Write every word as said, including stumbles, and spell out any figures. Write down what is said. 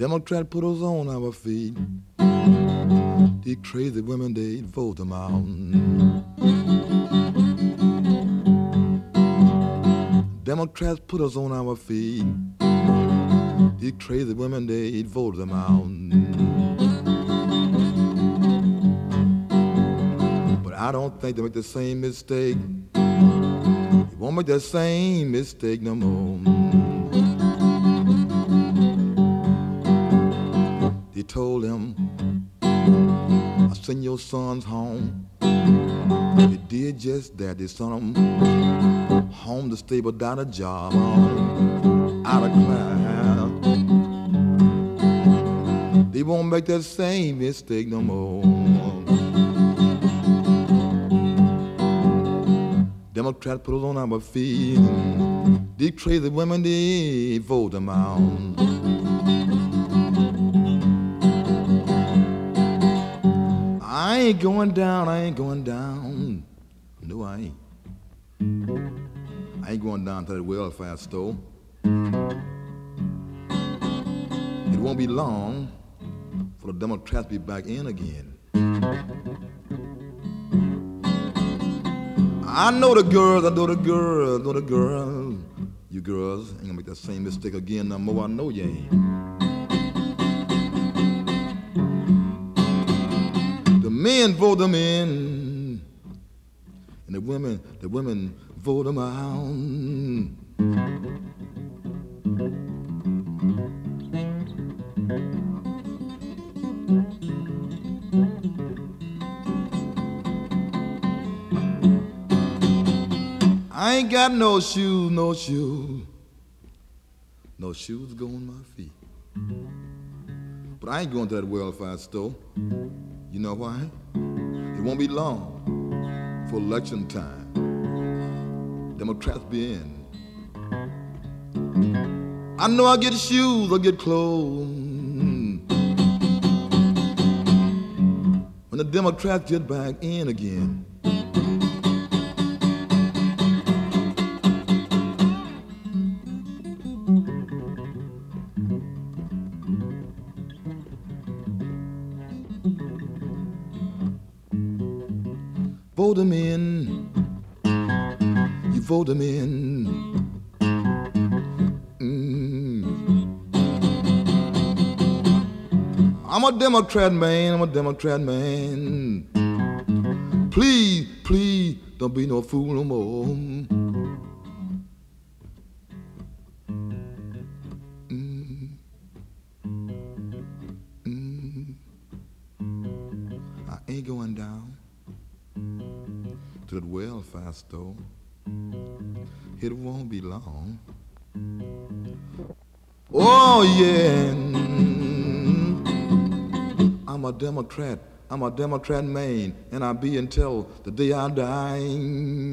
Democrat put us on our feet. These crazy women, they vote them out. Democrats put us on our feet. These crazy women, they vote them out. But I don't think they make the same mistake. You won't make that same mistake no more. They told him, I send your sons home. They did just that. They sent them home to stay without a job, on, out of class. They won't make that same mistake no more. Democrats put us on our feet. These crazy women, they vote them out. I ain't going down, I ain't going down. No, I ain't. I ain't going down to that welfare store. It won't be long for the Democrats be back in again. I know the girls, I know the girls, I know the girls. You girls ain't gonna make that same mistake again no more. I know you ain't. The men vote them in, and the women, the women vote them out. I ain't got no shoes, no shoes, no shoes go on my feet. But I ain't going to that welfare store. You know why? It won't be long for election time. Democrats be in. I know I'll get shoes, I'll get clothes. When the Democrats get back in again. Vote them in, you vote them in. Mm. I'm a Democrat man, I'm a Democrat man. Please, please, don't be no fool no more. Mm. Mm. I ain't going down to that welfare store. It won't be long. Oh yeah, I'm a Democrat. I'm a Democrat man, and I'll be until the day I die.